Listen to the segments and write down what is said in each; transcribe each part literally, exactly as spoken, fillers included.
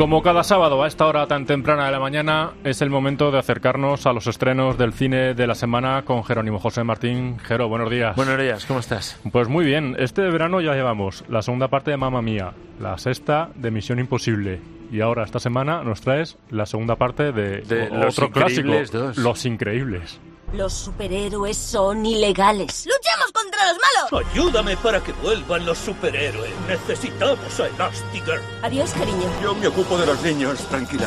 Como cada sábado a esta hora tan temprana de la mañana, es el momento de acercarnos a los estrenos del cine de la semana con Jerónimo José Martín. Jero, buenos días. Buenos días, ¿cómo estás? Pues muy bien, este verano ya llevamos la segunda parte de Mamma Mía, la sexta de Misión Imposible, y ahora esta semana nos traes la segunda parte de, de o, Los otro clásico, dos. Los Increíbles. Los superhéroes son ilegales. ¡Luchemos contra los malos! Ayúdame para que vuelvan los superhéroes. Necesitamos a Elastigirl. Adiós, cariño. Yo me ocupo de los niños, tranquila.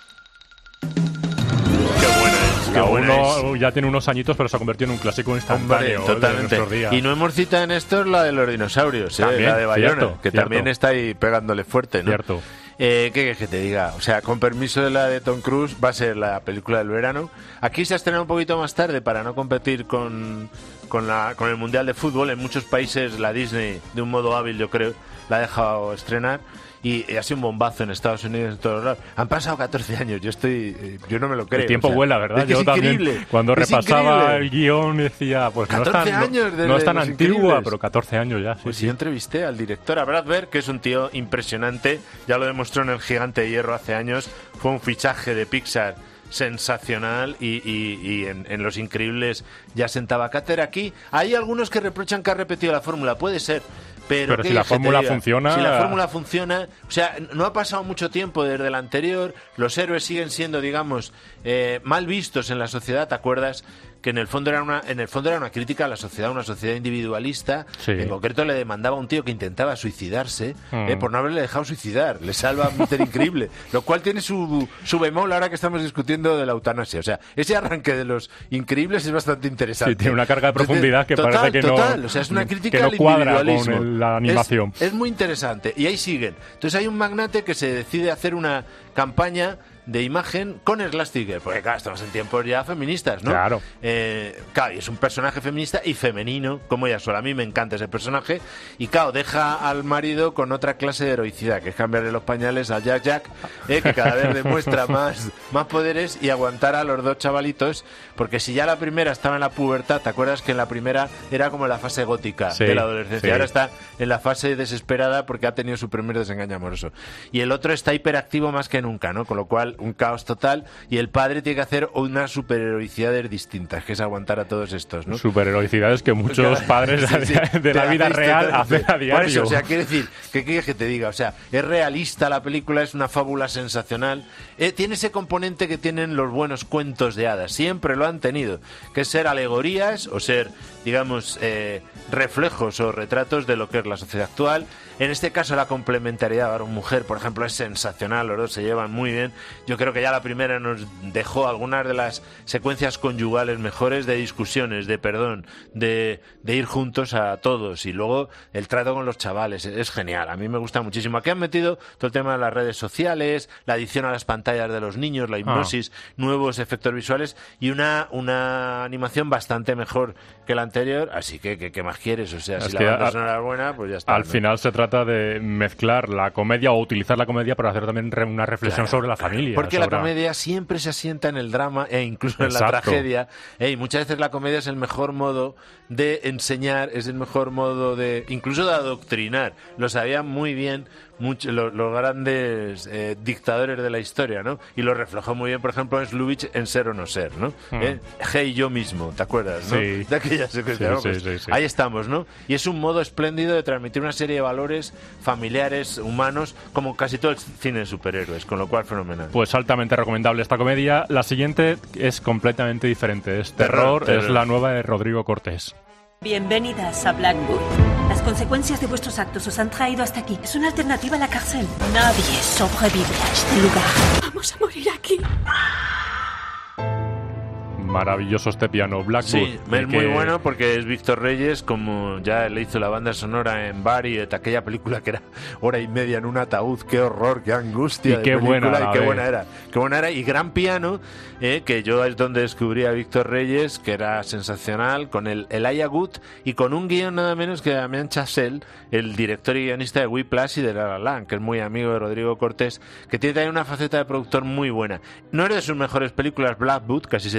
Qué buena es, qué buena Uno es. ya tiene unos añitos, pero se ha convertido en un clásico instantáneo. Hombre, totalmente. De nuestros días. Y no hemos citado en esto la de los dinosaurios, ¿eh? También, la de Bayona, cierto, que cierto. también está ahí pegándole fuerte, ¿no? Cierto. Eh, ¿Qué quieres que te diga? O sea, con permiso de la de Tom Cruise, va a ser la película del verano. Aquí se ha estrenado un poquito más tarde para no competir con, con, la, con el Mundial de Fútbol. En muchos países la Disney, de un modo hábil, yo creo, la ha dejado estrenar. Y, y ha sido un bombazo en Estados Unidos, en todos lados. Han pasado catorce años, yo estoy, yo no me lo creo. El tiempo o sea, vuela, ¿verdad? Es que Yo es también, increíble. cuando es repasaba increíble. el guión, decía, pues no es tan, años no, desde no es tan Los antigua, Increíbles. pero catorce años ya. Sí, Pues sí. yo entrevisté al director, a Brad Bird, que es un tío impresionante, ya lo demostró en El Gigante de Hierro hace años, fue un fichaje de Pixar sensacional y, y, y en, en Los Increíbles ya sentaba cátedra. Aquí hay algunos que reprochan que ha repetido la fórmula, puede ser, pero, Pero si la fórmula funciona... Si la fórmula funciona, o sea, no ha pasado mucho tiempo desde la anterior, los héroes siguen siendo, digamos, eh, mal vistos en la sociedad, ¿te acuerdas? Que en el fondo era una en el fondo era una crítica a la sociedad, una sociedad individualista. Sí. En concreto le demandaba a un tío que intentaba suicidarse Mm. eh, por no haberle dejado suicidar. Le salva a Mister Increíble, lo cual tiene su, su bemol ahora que estamos discutiendo de la eutanasia. O sea, ese arranque de Los Increíbles es bastante interesante. Sí, tiene una carga de profundidad que total, parece que no- total, o sea, es una crítica que no al cuadra con individualismo. el- la animación. Es, es muy interesante. Y ahí siguen. Entonces hay un magnate que se decide hacer una campaña de imagen con Elastigirl, porque claro, estamos en tiempos ya feministas, ¿no? Claro. Eh, claro, y es un personaje feminista y femenino, como ella sola. A mí me encanta ese personaje. Y claro, deja al marido con otra clase de heroicidad, que es cambiarle los pañales a Jack Jack, eh, que cada vez demuestra más, más poderes y aguantar a los dos chavalitos, porque si ya la primera estaba en la pubertad, ¿te acuerdas que en la primera era como la fase gótica Sí, de la adolescencia? sí. Ahora está en la fase desesperada porque ha tenido su primer desengaño amoroso. Y el otro está hiperactivo más que nunca, ¿no? Con lo cual, un caos total. Y el padre tiene que hacer unas superheroicidades distintas, que es aguantar a todos estos, ¿no? Superheroicidades que muchos Claro, padres sí, sí. de, de la Te vida hacéis real totalmente. hacen a diario. Por eso, o sea, quiero decir, ¿qué quieres que te diga? O sea, es realista la película, es una fábula sensacional. Eh, tiene ese componente que tienen los buenos cuentos de hadas, siempre lo han tenido, que es ser alegorías o ser, digamos, eh, reflejos o retratos de lo que es la sociedad actual. En este caso la complementariedad varón-mujer, por ejemplo, es sensacional, los dos se llevan muy bien. Yo creo que ya la primera nos dejó algunas de las secuencias conyugales mejores de discusiones, de perdón, de, de ir juntos a todos, y luego el trato con los chavales, es genial, a mí me gusta muchísimo. Aquí han metido todo el tema de las redes sociales, la adición a las pantallas de los niños, la hipnosis, ah. nuevos efectos visuales y una, una animación bastante mejor que la anterior, así que ¿qué más quieres? O sea, es si que la banda a, sonora es buena, pues ya está. Al ¿no? final se trata de mezclar la comedia o utilizar la comedia para hacer también re, una reflexión Claro, sobre la familia. porque sobre... la comedia siempre se asienta en el drama e incluso en Exacto. la tragedia. E, y muchas veces la comedia es el mejor modo de enseñar, es el mejor modo de incluso de adoctrinar. Lo sabían muy bien mucho, los, los grandes eh, dictadores de la historia, ¿no? Y lo reflejó muy bien, por ejemplo, en Slubitsch en Ser o no ser, ¿no? Mm. ¿Eh? Hey, yo mismo, ¿te acuerdas, no? Sí. De aquella secuencia, Sí, ¿no? sí, Pues sí, sí. ahí estamos, ¿no? Y es un modo espléndido de transmitir una serie de valores familiares, humanos, como casi todo el cine de superhéroes, con lo cual fenomenal. Pues altamente recomendable esta comedia. La siguiente es completamente diferente. Es terror, Terror, terror. es la nueva de Rodrigo Cortés. Bienvenidas a Blackwood. Las consecuencias de vuestros actos os han traído hasta aquí. Es una alternativa a la cárcel. Nadie sobrevive a este lugar. Vamos a morir aquí. Maravilloso este piano, Blackwood. Sí, es el muy que- bueno porque es Víctor Reyes, como ya le hizo la banda sonora en Buried, aquella película que era hora y media en un ataúd. Qué horror, qué angustia Y de qué película, buena a y la qué vez. buena era. Qué buena era y gran piano, eh, que yo es donde descubrí a Víctor Reyes, que era sensacional, con el Elijah Wood y con un guión nada menos que Damien Chazelle, el director y guionista de Whiplash y de La La Land, que es muy amigo de Rodrigo Cortés, que tiene también una faceta de productor muy buena. No es de sus mejores películas, Blackwood, que así se titula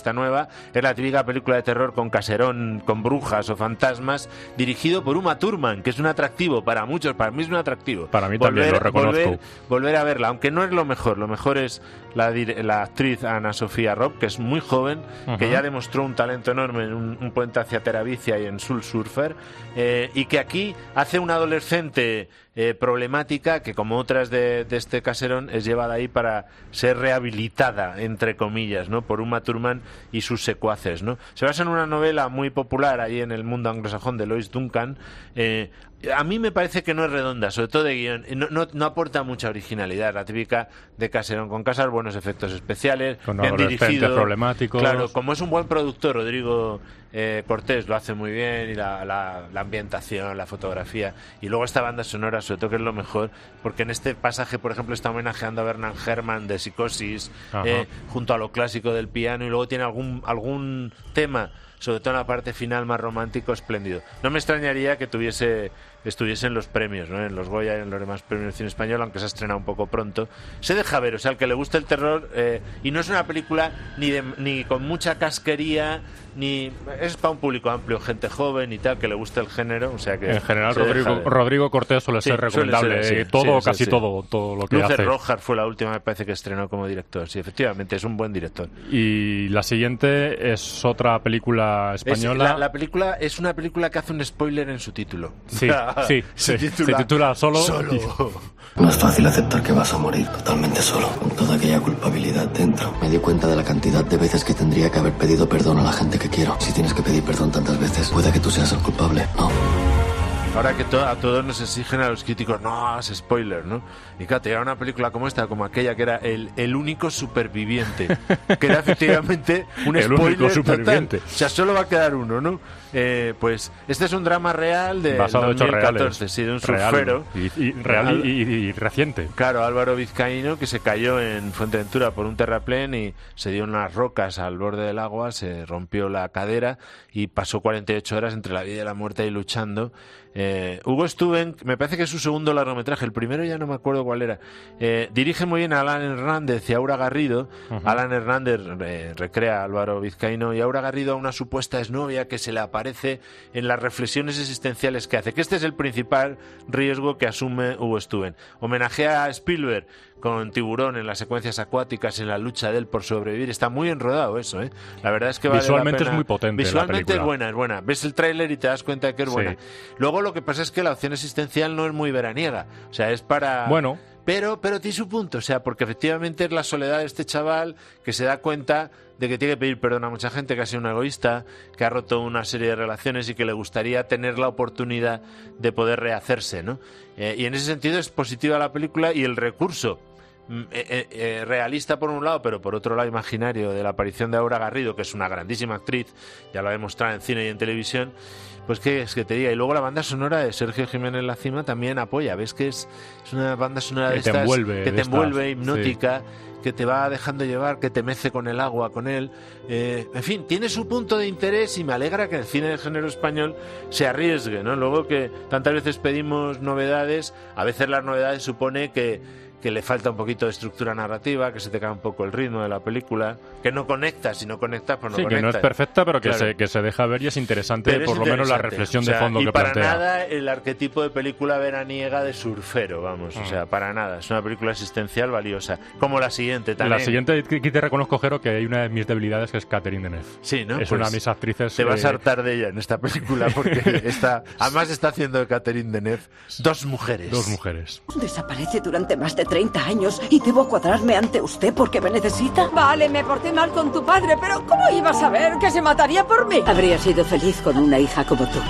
esta nueva. Es la típica película de terror con caserón, con brujas o fantasmas, dirigido por Uma Thurman, que es un atractivo para muchos, para mí es un atractivo. Para mí volver, también, lo reconozco. Volver, volver a verla, aunque no es lo mejor, lo mejor es la, la actriz Ana Sofía Robb, que es muy joven, uh-huh. que ya demostró un talento enorme en un, un puente hacia Terabicia y en Soul Surfer, eh, y que aquí hace una adolescente eh, problemática que, como otras de, de este caserón, es llevada ahí para ser rehabilitada, entre comillas, ¿no? por Uma Thurman y sus secuaces, ¿no? Se basa en una novela muy popular ahí en el mundo anglosajón de Lois Duncan. eh, A mí me parece que no es redonda, sobre todo de guión, no, no, no aporta mucha originalidad, la típica de caserón, con casas, buenos efectos especiales, con bien dirigido, problemáticos. Claro, como es un buen productor, Rodrigo eh, Cortés lo hace muy bien, y la, la, la ambientación, la fotografía, y luego esta banda sonora, sobre todo, que es lo mejor, porque en este pasaje, por ejemplo, está homenajeando a Bernard Herrmann de Psicosis, eh, junto a lo clásico del piano, y luego tiene algún, algún tema, sobre todo en la parte final, más romántico, espléndido. No me extrañaría que tuviese estuviese en los premios, ¿no? En los Goya y en los demás premios de cine español, aunque se ha estrenado un poco pronto. Se deja ver, o sea, al que le gusta el terror, eh, y no es una película ni de, ni con mucha casquería, ni es para un público amplio, gente joven y tal, que le gusta el género, o sea que... En general, Rodrigo, Rodrigo Cortés suele sí, ser recomendable, suele ser, sí, todo, sí, casi sí. todo, todo lo que Lucer hace. Rojar fue la última, me parece, que estrenó como director, sí, efectivamente, es un buen director. Y la siguiente es otra película española. Es, la, la película es una película que hace un spoiler en su título. Sí, sí, se, sí. Titula, se titula Solo. solo. No es fácil aceptar que vas a morir totalmente solo, con toda aquella culpabilidad dentro. Me di cuenta de la cantidad de veces que tendría que haber pedido perdón a la gente que quiero. Si tienes que pedir perdón tantas veces, puede que tú seas el culpable, ¿no? Ahora que to- a todos nos exigen a los críticos, no hagas spoiler, ¿no? Y claro, te llega una película como esta, como aquella que era El, el único superviviente, que era efectivamente un el spoiler único superviviente. total. O sea, solo va a quedar uno, ¿no? Eh, pues este es un drama real de basado en hechos reales, sí, de un real, surfero. Y, y, real y, y, y reciente. Claro, Álvaro Vizcaíno, que se cayó en Fuerteventura por un terraplén y se dio en unas rocas al borde del agua, se rompió la cadera y pasó cuarenta y ocho horas entre la vida y la muerte ahí luchando. Eh, Hugo Stuben, me parece que es su segundo largometraje, el primero ya no me acuerdo cuál era. Eh, dirige muy bien a Alan Hernández y a Aura Garrido. Uh-huh. Alan Hernández eh, recrea a Álvaro Vizcaíno y Aura Garrido a una supuesta exnovia que se le aparece en las reflexiones existenciales que hace, que este es el principal riesgo que asume Hugo Stuben. Homenajea a Spielberg con Tiburón en las secuencias acuáticas, en la lucha de él por sobrevivir. Está muy enrodado eso, ¿eh? La verdad es que vale visualmente la pena. Es muy potente. Visualmente la es buena, es buena. Ves el tráiler y te das cuenta de que es sí. buena. Luego lo que pasa es que la opción existencial no es muy veraniega. O sea, es para... Bueno... Pero, pero tiene su punto, o sea, porque efectivamente es la soledad de este chaval que se da cuenta de que tiene que pedir perdón a mucha gente, que ha sido un egoísta, que ha roto una serie de relaciones y que le gustaría tener la oportunidad de poder rehacerse, ¿no? Eh, y en ese sentido es positiva la película y el recurso eh, eh, eh, realista por un lado, pero por otro lado imaginario, de la aparición de Aura Garrido, que es una grandísima actriz, ya lo ha demostrado en cine y en televisión. Pues qué es que te diga. Y luego la banda sonora de Sergio Jiménez La Cima también apoya. Ves que es, es una banda sonora que de te estas envuelve, que te envuelve, estas, hipnótica, sí. que te va dejando llevar, que te mece con el agua, con él. Eh, en fin, tiene su punto de interés y me alegra que el cine de género español se arriesgue, ¿no? Luego que tantas veces pedimos novedades, a veces las novedades supone que que le falta un poquito de estructura narrativa, que se te cae un poco el ritmo de la película, que no conectas, si no conectas, pues no sí, conectas. Que no es perfecta, pero que, claro. se, que se deja ver y es interesante, pero por es lo interesante. menos la reflexión o sea, de fondo y que para plantea. nada el arquetipo de película veraniega de surfero, vamos, mm. o sea, para nada. Es una película existencial valiosa, como la siguiente también. La siguiente, aquí te reconozco, Jero, que hay una de mis debilidades que es Catherine Deneuve. Sí, ¿no? Es pues una de mis actrices... Te vas a eh... hartar de ella en esta película, porque está, además está haciendo de Catherine Deneuve dos mujeres. Dos mujeres. Desaparece durante más de treinta años y debo cuadrarme ante usted porque me necesita. Vale, me porté mal con tu padre, pero ¿cómo ibas a saber que se mataría por mí? Habría sido feliz con una hija como tú.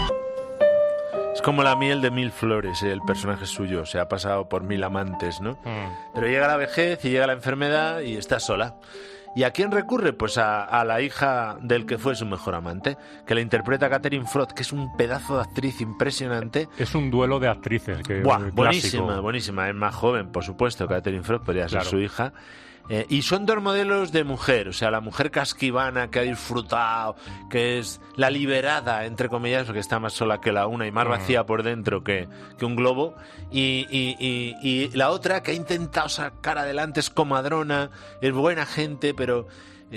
Es como la miel de mil flores, ¿eh? El personaje suyo, se ha pasado por mil amantes, ¿no? Mm. Pero llega la vejez y llega la enfermedad y está sola. ¿Y a quién recurre? Pues a, a la hija del que fue su mejor amante, que la interpreta Catherine Frost, que es un pedazo de actriz impresionante. Es un duelo de actrices. Que Buah, buenísima, buenísima. Es más joven, por supuesto, Catherine Frost podría ser claro. su hija. Eh, y son dos modelos de mujer, o sea, la mujer casquivana que ha disfrutado, que es la liberada, entre comillas, porque está más sola que la una y más vacía por dentro que, que un globo, y, y, y, y la otra que ha intentado sacar adelante, es comadrona, es buena gente, pero... Eh,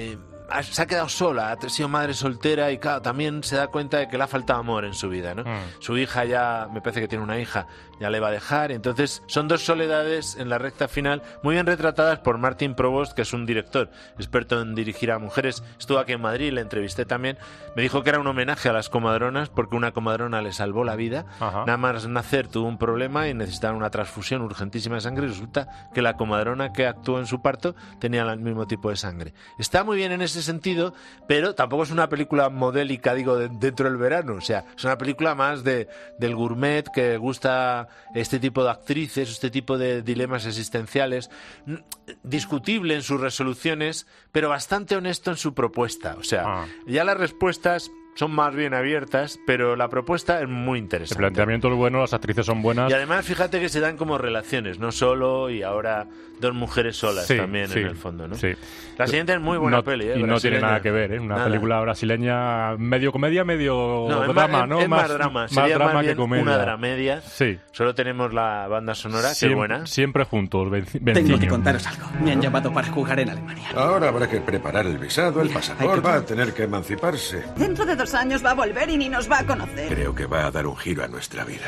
se ha quedado sola, ha sido madre soltera y claro, también se da cuenta de que le ha faltado amor en su vida, ¿no? Mm. Su hija ya, me parece que tiene una hija, ya le va a dejar, y entonces son dos soledades en la recta final muy bien retratadas por Martin Provost, que es un director experto en dirigir a mujeres. Estuvo aquí en Madrid, le entrevisté también, me dijo que era un homenaje a las comadronas porque una comadrona le salvó la vida. Ajá. Nada más nacer tuvo un problema y necesitaba una transfusión urgentísima de sangre y resulta que la comadrona que actuó en su parto tenía el mismo tipo de sangre. Está muy bien en ese sentido, pero tampoco es una película modélica, digo, de, dentro del verano, o sea, es una película más de, del gourmet que gusta este tipo de actrices, este tipo de dilemas existenciales, discutible en sus resoluciones, pero bastante honesto en su propuesta. O sea, ah. ya las respuestas son más bien abiertas, pero la propuesta es muy interesante. El planteamiento es bueno, las actrices son buenas. Y además, fíjate que se dan como relaciones, no solo y ahora dos mujeres solas sí, también sí, en el fondo, ¿no? Sí. La siguiente es muy buena no, peli, ¿eh? Y brasileña. No tiene nada que ver, ¿eh? Una nada. película brasileña medio comedia, medio no, drama, más, ¿no? Es más, más drama, más sería drama más que bien comedia. Una dramedia. Sí. Solo tenemos la banda sonora, Siem- que buena. Siempre juntos, venciño. Tengo que contaros algo. Me han llamado para jugar en Alemania. Ahora habrá que preparar el visado, el pasaporte. Va a tener que emanciparse. Dentro de dos años va a volver y ni nos va a conocer. Creo que va a dar un giro a nuestra vida.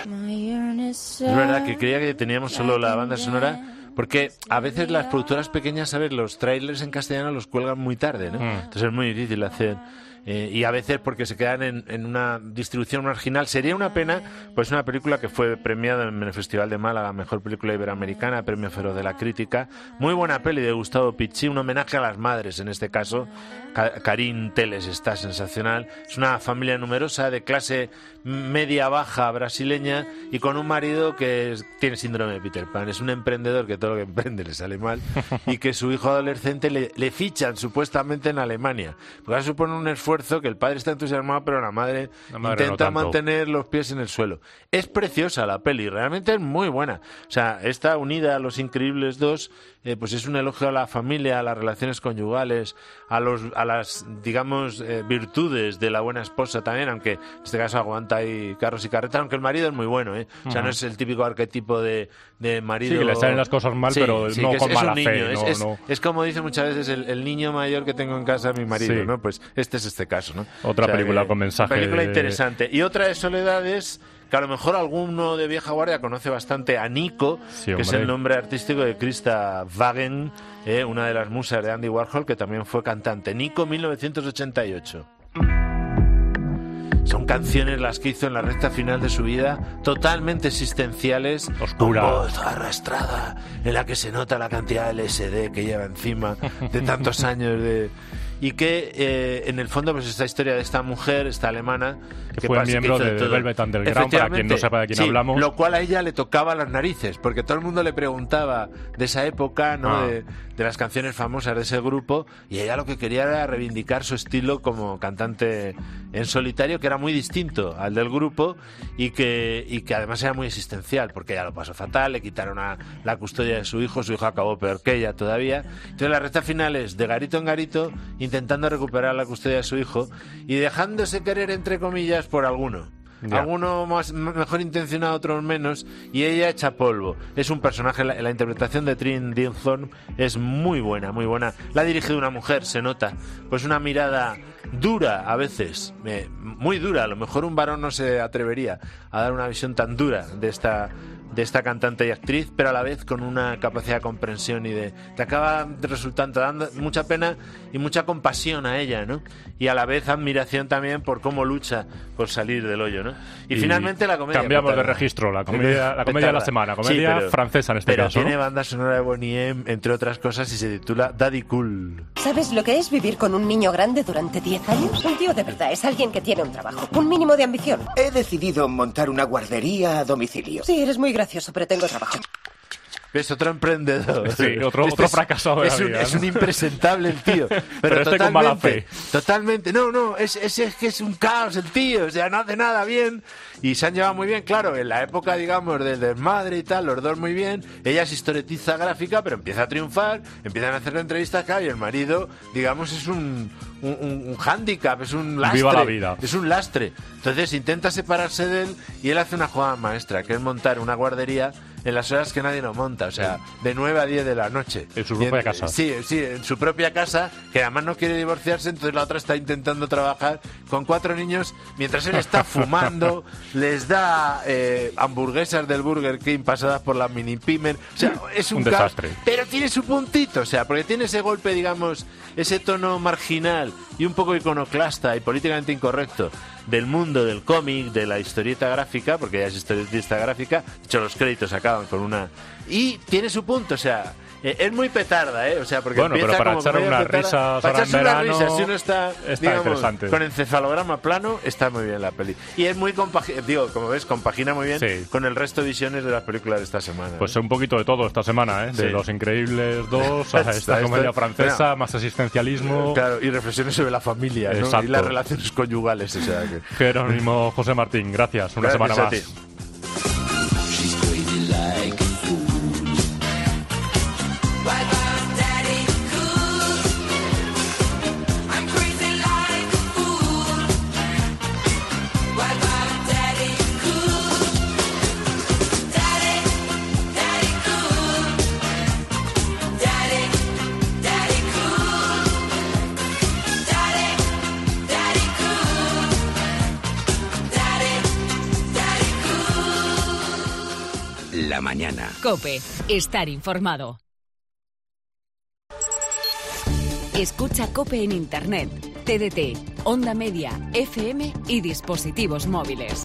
Es verdad que creía que teníamos solo la banda sonora, porque a veces las productoras pequeñas, ¿sabes? Los trailers en castellano los cuelgan muy tarde, ¿no? Mm. Entonces es muy difícil hacer... Eh, y a veces porque se quedan en, en una distribución marginal. Sería una pena, pues una película que fue premiada en el Festival de Málaga, mejor película iberoamericana, premio Feroz de la Crítica. Muy buena peli de Gustavo Picci, un homenaje a las madres en este caso. Ka- Karin Teles está sensacional. Es una familia numerosa de clase media-baja brasileña y con un marido que es, tiene síndrome de Peter Pan. Es un emprendedor que todo lo que emprende le sale mal y que su hijo adolescente le, le fichan supuestamente en Alemania. Porque eso supone un esfuerzo que el padre está entusiasmado, pero la madre, la madre intenta no mantener los pies en el suelo. Es preciosa la peli, realmente es muy buena. O sea, esta unida a Los Increíbles dos, eh, pues es un elogio a la familia, a las relaciones conyugales, a los a las, digamos, eh, virtudes de la buena esposa también, aunque en este caso aguanta ahí carros y carretas, aunque el marido es muy bueno, ¿eh? O sea, uh-huh. no es el típico arquetipo de, de marido... Sí, que le salen las cosas mal, sí, pero sí, no con es, mala es un niño, fe. Es, no, es, no. es como dice muchas veces el, el niño mayor que tengo en casa, mi marido, sí. ¿no? Pues este es este caso, ¿no? Otra o sea, película que, con mensaje. Película de... interesante. Y otra de Soledades, que a lo mejor alguno de vieja guardia conoce bastante, a Nico, sí, que es el nombre artístico de Christa Wagen, eh, una de las musas de Andy Warhol, que también fue cantante. Nico, mil novecientos ochenta y ocho. Son canciones las que hizo en la recta final de su vida, totalmente existenciales, oscura, con voz arrastrada, en la que se nota la cantidad de L S D que lleva encima de tantos años de... Y que eh, en el fondo pues esta historia de esta mujer, esta alemana que, que fue pasa, miembro que de, de Velvet Underground, para quien no sepa de quién sí, hablamos, lo cual a ella le tocaba las narices, porque todo el mundo le preguntaba de esa época, ¿no? Ah. de, de las canciones famosas de ese grupo, y ella lo que quería era reivindicar su estilo como cantante en solitario, que era muy distinto al del grupo y que, y que además era muy existencial, porque ella lo pasó fatal, le quitaron a la custodia de su hijo, su hijo acabó peor que ella todavía. Entonces la recta final es de garito en garito intentando recuperar la custodia de su hijo y dejándose querer, entre comillas, por alguno. Ya. Alguno más, mejor intencionado, otros menos, y ella echa polvo. Es un personaje, la, la interpretación de Trin Dillon es muy buena, muy buena. La ha dirigido una mujer, se nota. Pues una mirada dura a veces, eh, muy dura. A lo mejor un varón no se atrevería a dar una visión tan dura de esta... de esta cantante y actriz, pero a la vez con una capacidad de comprensión y de... te acaba resultando dando mucha pena y mucha compasión a ella, ¿no? Y a la vez admiración también por cómo lucha por salir del hoyo, ¿no? Y, y finalmente la comedia... Cambiamos petarda. de registro, la comedia, la comedia de la semana, comedia sí, francesa en este pero caso, tiene ¿no? banda sonora de Bonnie M, entre otras cosas, y se titula Daddy Cool. ¿Sabes lo que es vivir con un niño grande durante diez años? Un tío de verdad es alguien que tiene un trabajo, un mínimo de ambición. He decidido montar una guardería a domicilio. Sí, eres muy gracioso, pero tengo trabajo. Es otro emprendedor. Sí, otro, este otro fracasado de es, la un, vida, es ¿no? un impresentable el tío. Pero, pero este totalmente, con mala fe. Totalmente. No, no, es, es, es que es un caos el tío. O sea, no hace nada bien. Y se han llevado muy bien, claro, en la época, digamos, del desmadre y tal, los dos muy bien. Ella es historietista gráfica, pero empieza a triunfar, empiezan a hacerle entrevistas, claro, y el marido, digamos, es un, un, un, un hándicap, es un lastre. Viva la vida. Es un lastre. Entonces intenta separarse de él y él hace una jugada maestra, que es montar una guardería en las horas que nadie lo monta, o sea, de nueve a diez de la noche. En su propia en, casa. Sí, sí, en su propia casa, que además no quiere divorciarse, entonces la otra está intentando trabajar con cuatro niños mientras él está fumando, les da eh, hamburguesas del Burger King pasadas por la mini pimer, o sea, es un, un caos, desastre. pero tiene su puntito, o sea, porque tiene ese golpe, digamos, ese tono marginal y un poco iconoclasta y políticamente incorrecto del mundo del cómic, de la historieta gráfica, porque ya es historietista gráfica, de hecho los créditos acaban con una... Y tiene su punto, o sea, eh, es muy petarda, ¿eh? O sea, porque bueno, empieza pero para como echar unas petarda, risas para ahora en echarse unas verano, risas, si uno está, está digamos, interesante. con encefalograma plano, está muy bien la peli. Y es muy compagina, digo, como ves, compagina muy bien sí. con el resto de visiones de las películas de esta semana. Pues ¿eh? un poquito de todo esta semana, ¿eh? De Sí. Los Increíbles dos a esta comedia francesa, bueno, más existencialismo. Claro, y reflexiones sobre la familia, ¿no? Exacto. Y las relaciones conyugales, o sea que... Jerónimo José Martín, gracias. Una Gracias semana a más. ti. La mañana. COPE. Estar informado. Escucha COPE en Internet, T D T, Onda Media, F M y dispositivos móviles.